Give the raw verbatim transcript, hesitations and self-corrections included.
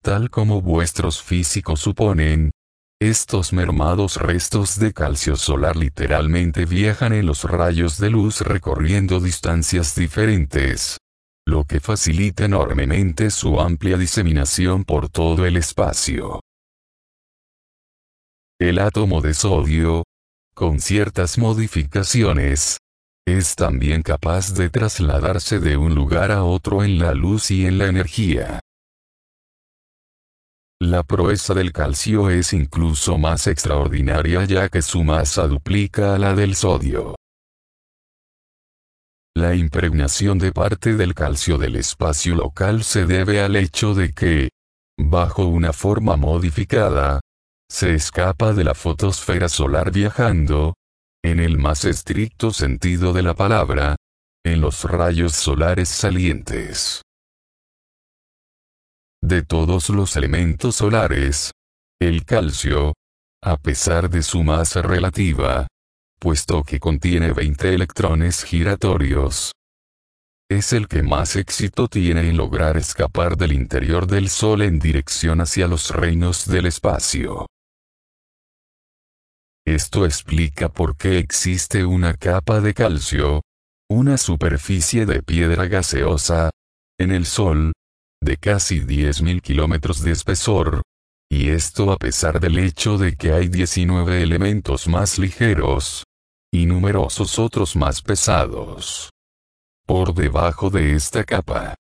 Tal como vuestros físicos suponen, estos mermados restos de calcio solar literalmente viajan en los rayos de luz recorriendo distancias diferentes, lo que facilita enormemente su amplia diseminación por todo el espacio. El átomo de sodio, con ciertas modificaciones, es también capaz de trasladarse de un lugar a otro en la luz y en la energía. La proeza del calcio es incluso más extraordinaria ya que su masa duplica a la del sodio. La impregnación de parte del calcio del espacio local se debe al hecho de que, bajo una forma modificada, se escapa de la fotosfera solar viajando, en el más estricto sentido de la palabra, en los rayos solares salientes. De todos los elementos solares, el calcio, a pesar de su masa relativa, puesto que contiene veinte electrones giratorios, es el que más éxito tiene en lograr escapar del interior del Sol en dirección hacia los reinos del espacio. Esto explica por qué existe una capa de calcio, una superficie de piedra gaseosa, en el Sol, de casi diez mil kilómetros de espesor, y esto a pesar del hecho de que hay diecinueve elementos más ligeros, y numerosos otros más pesados por debajo de esta capa.